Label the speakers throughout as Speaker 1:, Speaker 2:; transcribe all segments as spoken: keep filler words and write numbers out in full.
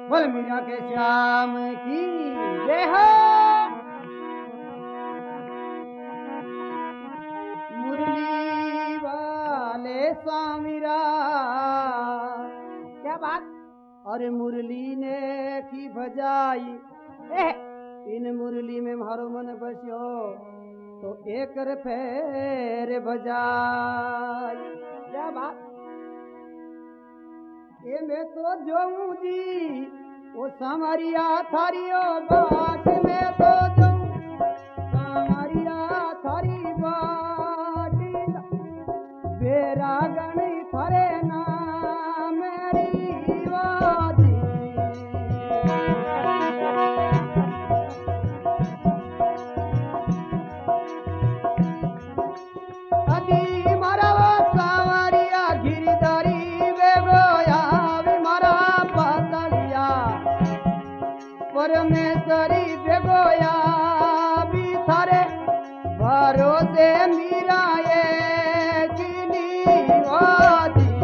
Speaker 1: बोल मीरा के श्याम की जय हो। मुरली वाले स्वामीरा क्या बात। अरे मुरली ने की बजाई ए, इन मुरली में मारो मन बस्यो तो एक फेर बजाई क्या बात। ए मैं तो जाऊं जी वो सामरिया थारियो बाट में तो जाऊं सामरिया थारी बाट बेरा गणी थारे नाम मेरी वादी अदी मारा सामरिया गिरधारी परमेश्वरी बेगोया भी थारे भरोसे मीरा ये वादी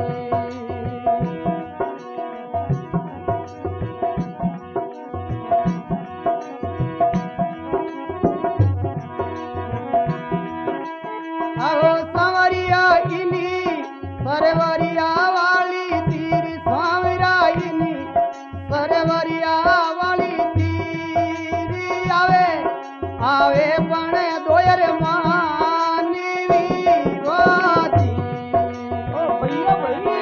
Speaker 1: आओ संवरिया इनी सरवरिया वाली तीर स्वामीरा इनी सरवरिया आवे पण दोयर मानवी वादी ओ भैया भाई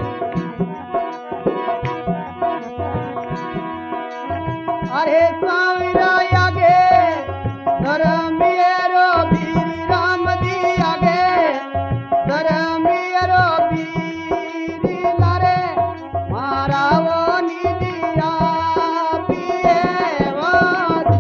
Speaker 1: अरे सावीरा आगे धर्मियरो वीर राम दी आगे धर्मियरो वीर लारे मारा वो निदिया पिए वादी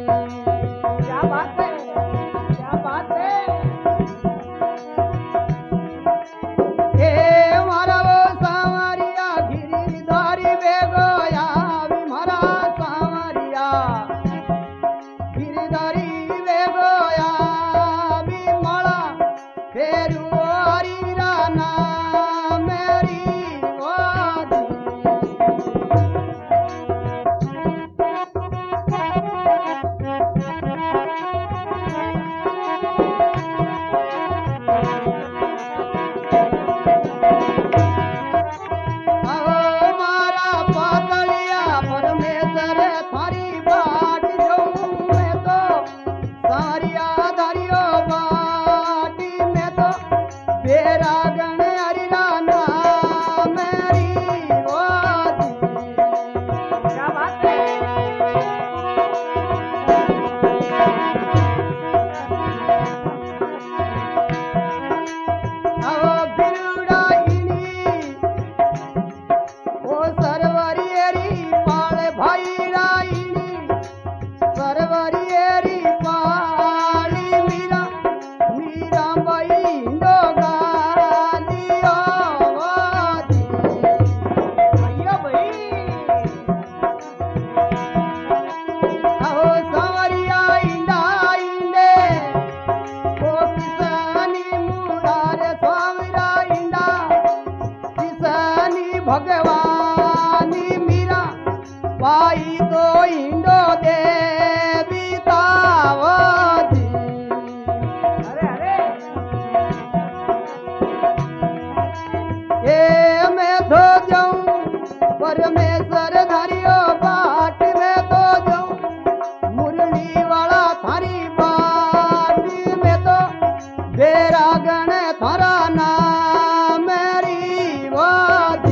Speaker 1: भगवानी मीरा पाई तो इंडो देवी तावती अरे अरे ए मैं तो जाऊं परमेश्वर धारियो बाट में तो जाऊं मुरली वाला थारी बाट में तो बेरा गण थारा नाम मेरी वादी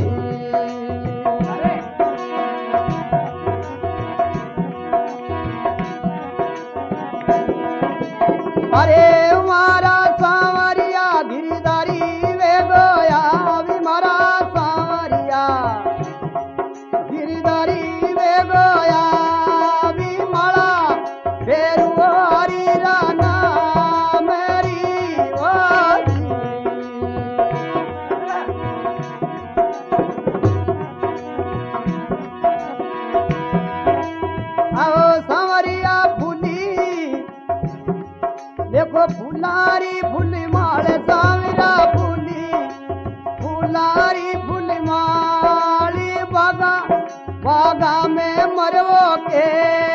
Speaker 1: अरे मारा सांवरिया गिरधारी वे गोया भी मारा सांवरिया गिरधारी वे गोया भी माला फेरू हरी राना मेरी वादी आओ सांवरिया फूली देखो फुलारी फूल माल सावरा फूली फुलारी फूल माली बागा बागा के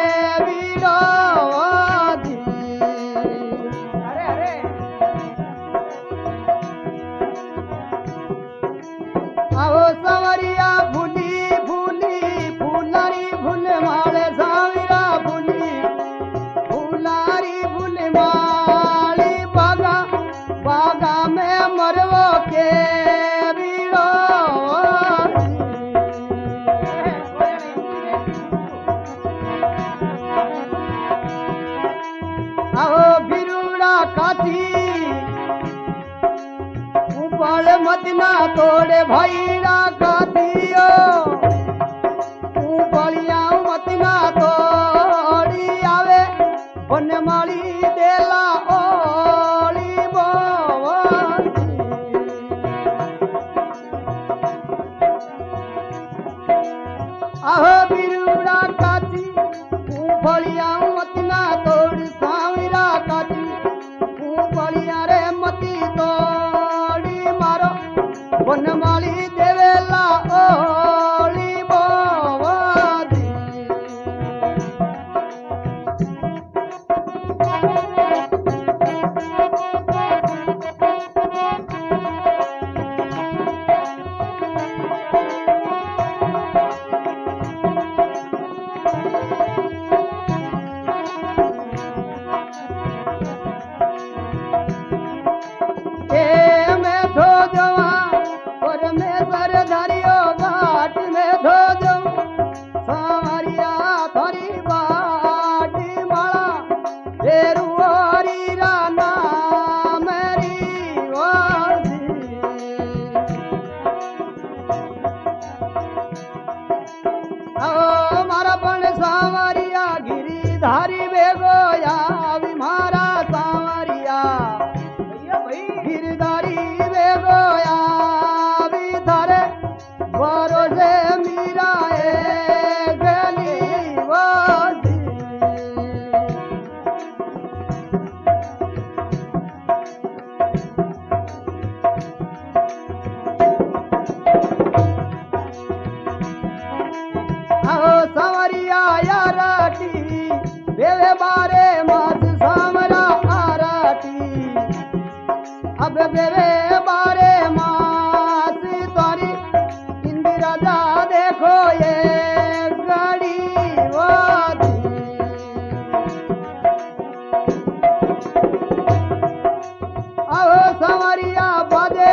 Speaker 1: विरोधी। अरे अरे आओ सवरिया भूली भूली फूलारी भूल माले सावरिया भूली फूलारी भूल माली बागा बागा में मरवो के आओ बिरुड़ा काथी ऊपर मत ना तोड़े भैरा काथियो ऊपलिया मत ना तोड़ी आवे बनमाली देला ओली बोवती। आहो बिरुड़ा काथी ऊपलिया मत ना तोड़ सावरा काथी ऊपलिया रे मती तोड़ी मारो बनमाली देवेला ओली बोवती। धारी बेगो या मारा सांवरिया गिरधारी बेगो या धारे भरोसे मीरा गली वासी। आओ सांवरिया याराटी बेवे बारे मास सामरा आराटी अब बेवे बारे मास तारी इंदिरा जा देखो ये गड़ी वादी। आओ संवरिया बाजे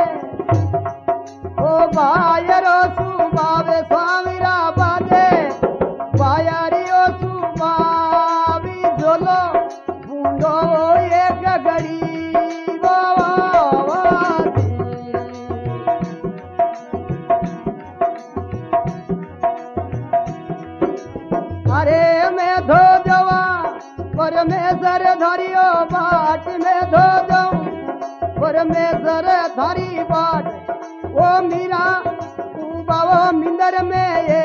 Speaker 1: ओ बायरो सुबावे स्वामीरा बाजे बायारी ओ सुबावी जोलो बूंदो एक गड़ी वावाती। अरे मैं धो जवा परमेश्वर धरियो बाट में धो जाऊं परमेश्वर धरी बाट ओ मीरा बाबो मिंदर में ये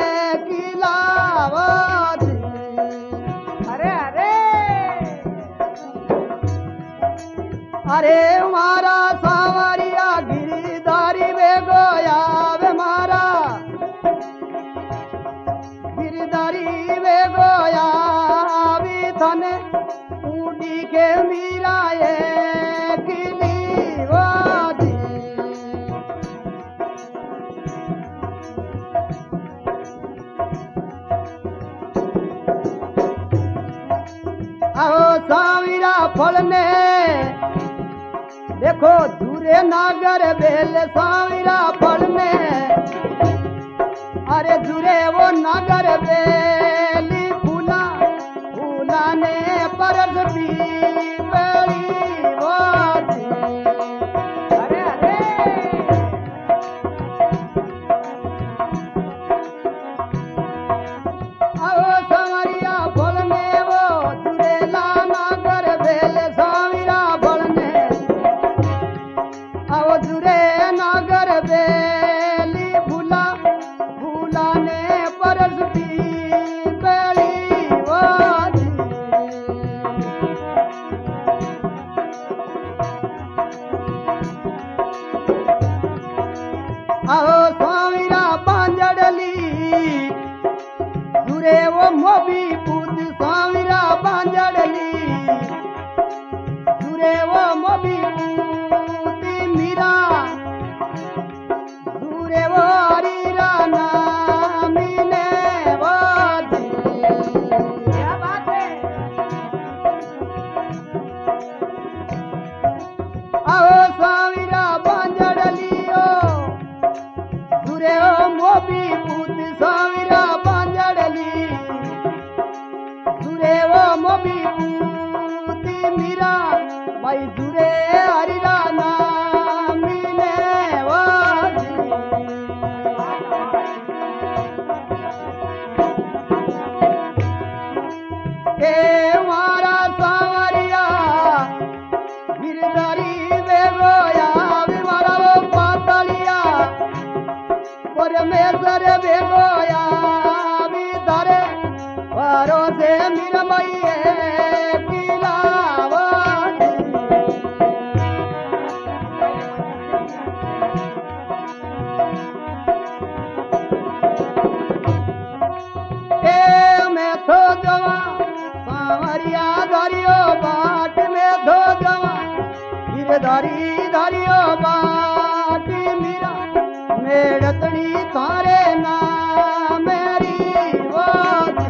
Speaker 1: किलावती। अरे अरे अरे मारा सांवरिया गिरधारी बेगोया वे मारा गिरधारी बेगोया भी थने उड़ी के मीरा ये किलीवादी। आओ सावीरा फलने देखो दूरे नागर बेल सावीरा फलने अरे दूरे वो नागर बेली फूला फूला ने परस पी बड़ी वादी। अरे अरे आओ संवरिया फलने वो दूरेला नागर बेल सावीरा फलने आओ दूरे नागर बेली फूला फूला ने परस पी बड़ी वादी। आओ स्वामीरा पांजड़ली सुरे वो मोबी पूत साविरा बांजड़ली सुरे वो मोबी पूती मीरा सुरे वो हरीरा नामीने वाजी। क्या बात है। आओ साविरा बांजड़लियो सुरे वो मोबी पूत साविरा बांजड़ली सुरे वो मोबी पूती मीरा भाई सुरे हरिरा नामीने वाजी। ए मारा सावरिया गिरधारी बेगोया विमारा वो पातलिया परमेश्वर बेगोया विधारे वारो से मीरा भाई किलावाजी। ए मैं तो जवा सावरिया धरियो बाट में धो जवा गिरधारी धरियो बाट मीरा मेड़तड़ी थारे ना मेरी वाजी।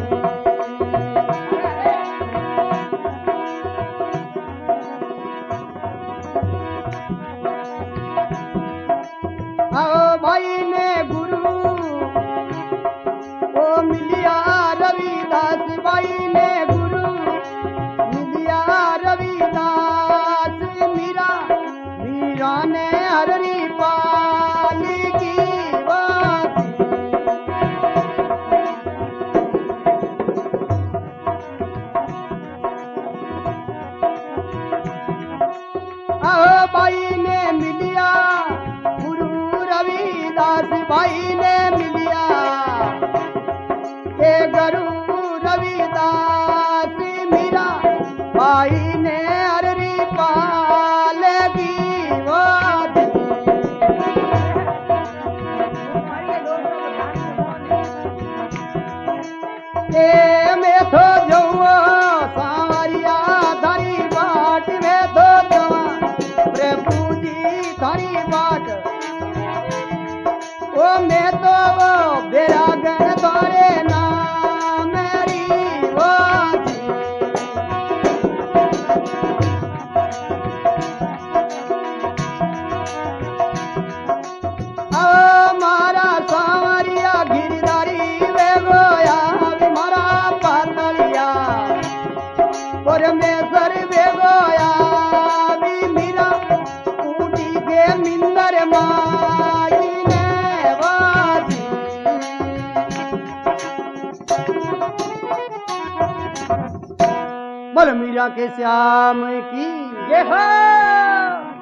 Speaker 1: आओ भाई ने गुरु ओ मिलिया रविदास भाई ने गुरु मिलिया रविदास मीरा मीरा ने हररी पाली की वाजी। आओ भाई ने मिलिया गुरु रविदास भाई ने मिलिया के गुरु रविदास मीरा भाई ने हररी पाल की वाजी। ए मैं तो जवा सावरिया धरी बाट में तो जवा प्रभु जी धरी बाट ओ मैं तो वो बेरागन द्वारे ना मेरी वाजी। ओ मारा सावरिया गिरधारी वे गोया मारा पातलिया परमेश्वर वे गोया भी मीरा ऊटी के मिंदर माई ने वाजी। बोल मीरा के श्याम की जय हो।